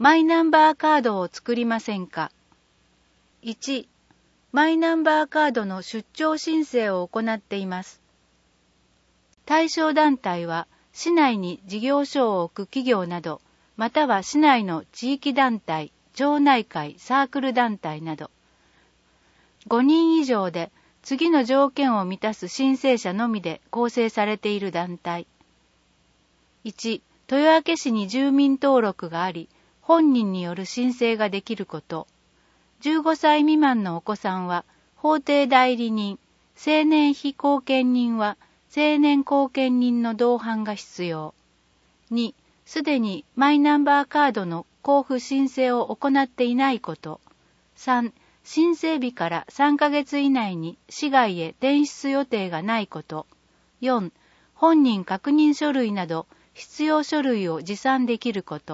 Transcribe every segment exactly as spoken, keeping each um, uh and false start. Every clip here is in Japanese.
マイナンバーカードを作りませんか。いち、マイナンバーカードの出張申請を行っています。対象団体は、市内に事業所を置く企業など、または市内の地域団体、町内会、サークル団体など、ごにん以上で次の条件を満たす申請者のみで構成されている団体。いち、豊明市に住民登録があり、本人による申請ができること。じゅうごさい未満のお子さんは、法定代理人、青年非後見人は、青年後見人の同伴が必要。に、すでにマイナンバーカードの交付申請を行っていないこと。さん、申請日からさんかげつ以内に市外へ転出予定がないこと。よん、本人確認書類など必要書類を持参できること。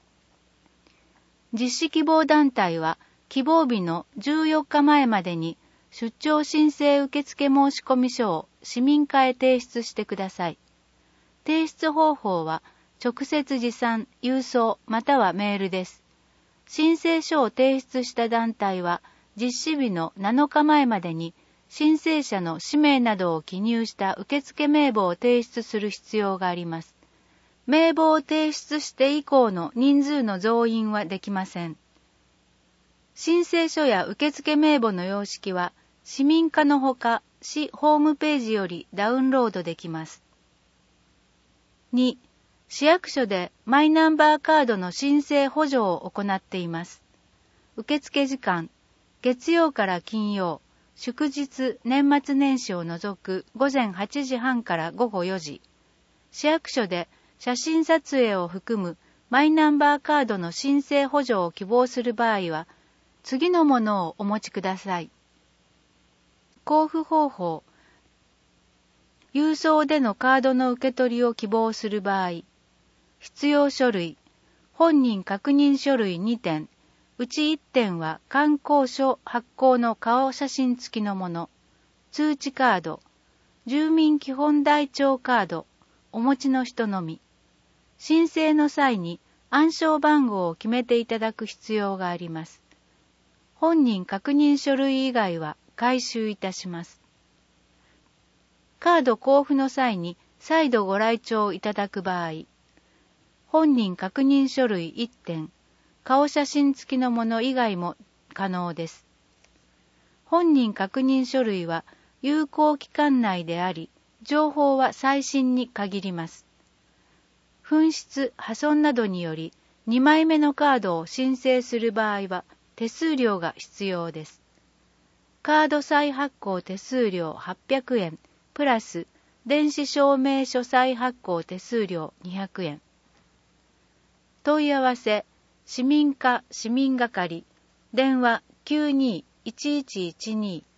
実施希望団体は希望日のじゅうよっかまえまでに出張申請受付申込書を市民課へ提出してください。提出方法は直接持参、郵送またはメールです。申請書を提出した団体は実施日のなのかまえまでに申請者の氏名などを記入した受付名簿を提出する必要があります。名簿を提出して以降の人数の増員はできません。申請書や受付名簿の様式は市民課のほか市ホームページよりダウンロードできます。に、市役所でマイナンバーカードの申請補助を行っています。受付時間、月曜から金曜、祝日、年末年始を除くごぜんはちじはんからごごよじ。市役所で写真撮影を含むマイナンバーカードの申請補助を希望する場合は、次のものをお持ちください。交付方法。郵送でのカードの受け取りを希望する場合、必要書類、本人確認書類にてん、うちいってんは観光所発行の顔写真付きのもの、通知カード、住民基本台帳カード、お持ちの人のみ。申請の際に暗証番号を決めていただく必要があります。本人確認書類以外は回収いたします。カード交付の際に再度ご来庁いただく場合、本人確認書類いってん、顔写真付きのもの以外も可能です。本人確認書類は有効期間内であり、情報は最新に限ります。紛失、破損などによりにまいめのカードを申請する場合は手数料が必要です。カード再発行手数料はっぴゃくえん、プラス電子証明書再発行手数料にひゃくえん。問い合わせ、市民課市民係、電話 きゅうにいちいちいちに